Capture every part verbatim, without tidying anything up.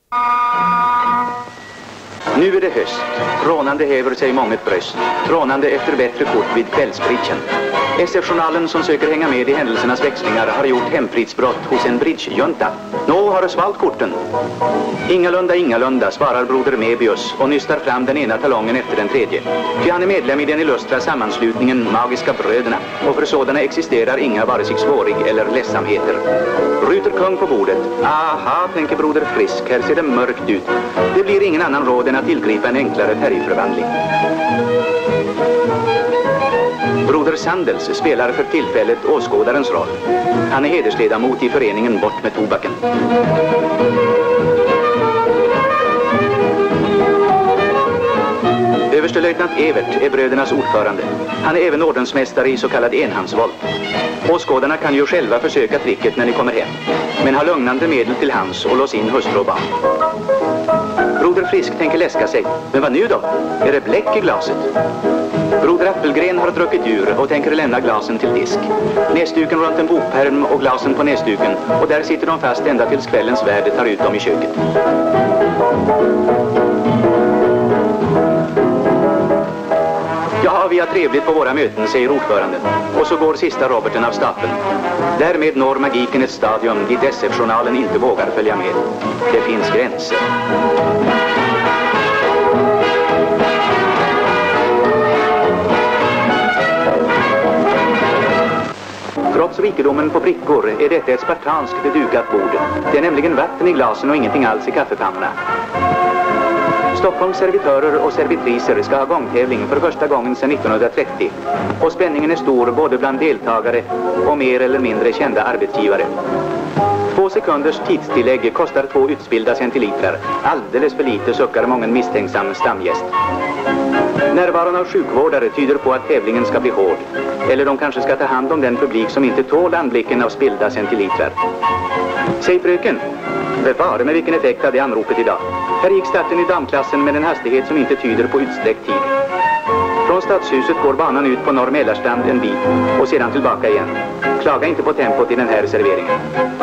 Nu är det höst. Rånande häver sig månget bröst. Rånande efter bättre kort vid kvällsbridgen. S F-journalen som söker hänga med i händelsernas växlingar har gjort hemfridsbrott hos en bridgejunta. Nå har det svalt korten. Ingalunda, ingalunda, svarar broder Mebius och nystar fram den ena talongen efter den tredje. Ty han är medlem i den illustra sammanslutningen Magiska bröderna, och för sådana existerar inga vare sig svårig eller ledsamheter. Ruter kung på bordet. Aha, tänker broder Frisk, här ser det mörkt ut. Det blir ingen annan råd än att tillgripa en enklare färgförvandling. Broder Sandels spelar för tillfället åskådarens roll. Han är hedersledamot i föreningen Bort med tobaken. Överstelöjtnant Evert är brödernas ordförande. Han är även ordensmästare i så kallad enhandsvåld. Åskådarna kan ju själva försöka tricket när ni kommer hem, men har lugnande medel till hands och lås in hustru och barn. Broder Frisk tänker läska sig. Men vad nu då? Är det bläck i glaset? Broder Appelgren har druckit ur och tänker lämna glasen till disk. Näsduken runt en bokpärm och glasen på näsduken, och där sitter de fast ända tills kvällens värde tar ut dem i köket. Ja, vi har trevligt på våra möten, säger ordföranden. Och så går sista Roberten av stapeln. Därmed når magiken ett stadium dit S F-journalen inte vågar följa med. Det finns gränser. Trots rikedomen på brickor är detta ett spartanskt dukat bord. Det är nämligen vatten i glasen och ingenting alls i kaffepannorna. Stockholms servitörer och servitriser ska ha gångtävling för första gången sedan nittonhundratrettio. Och spänningen är stor både bland deltagare och mer eller mindre kända arbetsgivare. Två sekunders tidstillägg kostar två utspillda centilitrar. Alldeles för lite, suckar mången misstänksam stamgäst. Närvaron av sjukvårdare tyder på att tävlingen ska bli hård. Eller de kanske ska ta hand om den publik som inte tål anblicken av spillda centilitrar. Säg fröken, bevare med vilken effekt hade anropet idag. Här gick starten i damklassen med en hastighet som inte tyder på utsträckt tid. Från stadshuset går banan ut på Norr Mälarstrand en bit och sedan tillbaka igen. Klaga inte på tempot i den här serveringen.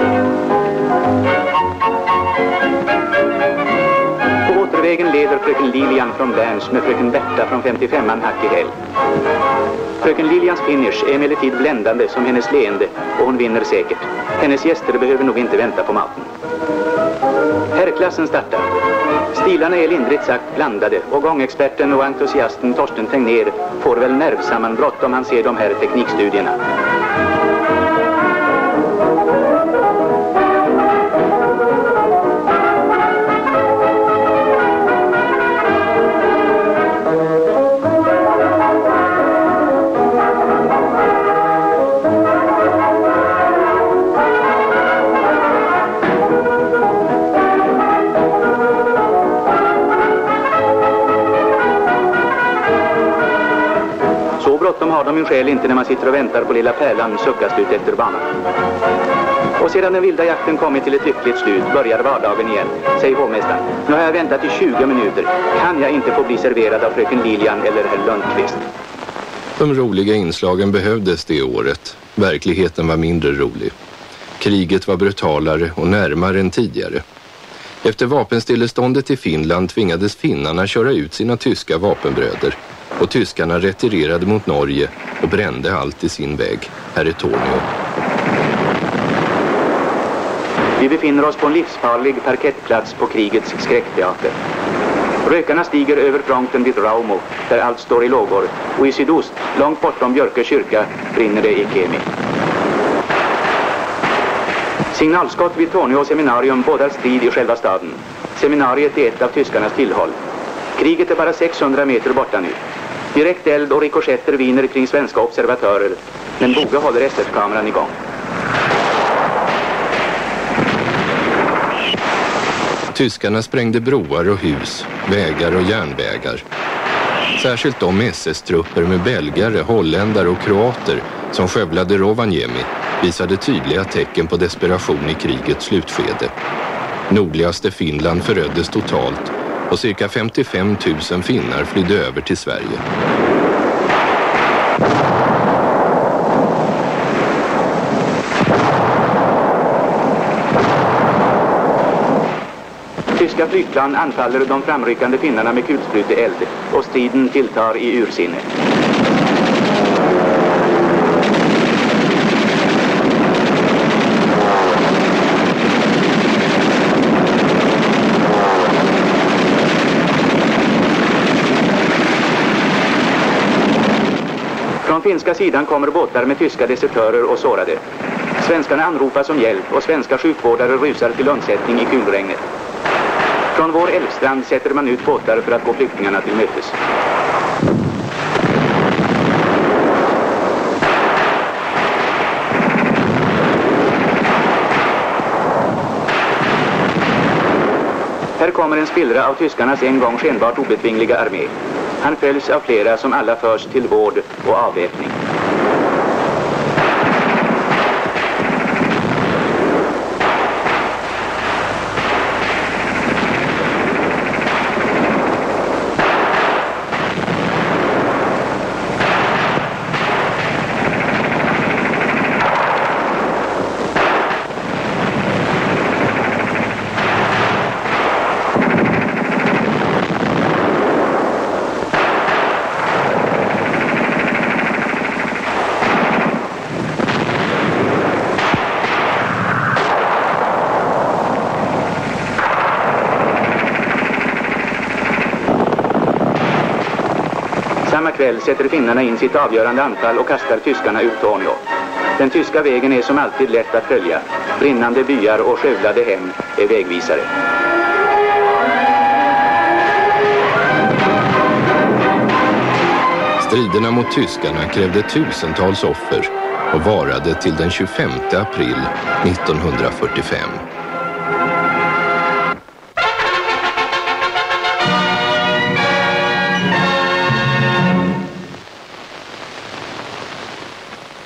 På återvägen leder fröken Lilian från Berns med fröken Berta från femtiofemman hack i häl. Fröken Lilians finish är emellertid bländande som hennes leende, och hon vinner säkert. Hennes gäster behöver nog inte vänta på maten. Herrklassen startar. Stilarna är lindrigt sagt blandade, och gångexperten och entusiasten Torsten Tegnér får väl nervsammanbrott om han ser de här teknikstudierna. De har de en skäl inte när man sitter och väntar på lilla pärlan suckas ut efter banan. Och sedan den vilda jakten kommit till ett lyckligt slut börjar vardagen igen, säger hovmästaren. Nu har jag väntat i tjugo minuter. Kan jag inte få bli serverad av fröken Lilian eller herr Lundqvist? De roliga inslagen behövdes det året. Verkligheten var mindre rolig. Kriget var brutalare och närmare än tidigare. Efter vapenstilleståndet i Finland tvingades finnarna köra ut sina tyska vapenbröder. Och tyskarna retirerade mot Norge och brände allt i sin väg. Här är Tornio. Vi befinner oss på en livsfarlig parkettplats på krigets skräckteater. Rökarna stiger över fronten vid Raumo, där allt står i lågor. Och i sydost, långt bortom Björke kyrka, brinner det i Kemi. Signalskott vid Tornio seminarium bådar strid i själva staden. Seminariet är ett av tyskarnas tillhåll. Kriget är bara sexhundra meter borta nu. Direkt eld och rikoschetter viner kring svenska observatörer, men Boge håller S F-kameran igång. Tyskarna sprängde broar och hus, vägar och järnvägar. Särskilt de S S-trupper med belgare, holländare och kroater som skövlade Rovaniemi visade tydliga tecken på desperation i krigets slutskede. Nordligaste Finland föröddes totalt och cirka femtiofem tusen finnar flydde över till Sverige. Tyska flygplan anfaller de framryckande finnarna med kulspruteeld och striden tilltar i ursinne. Från finska sidan kommer båtar med tyska desertörer och sårade. Svenskarna anropas om hjälp och svenska sjukvårdare rusar till undsättning i kulregnet. Från vår älvstrand sätter man ut båtar för att gå flyktingarna till mötes. Här kommer en spillra av tyskarnas en gång skenbart obetvingliga armé. Han följs av flera som alla förs till vård och avväpning. Samma kväll sätter finnarna in sitt avgörande anfall och kastar tyskarna ut Torneå. Den tyska vägen är som alltid lätt att följa. Brinnande byar och skövlade hem är vägvisare. Striderna mot tyskarna krävde tusentals offer och varade till den tjugofemte april nittonhundrafyrtiofem.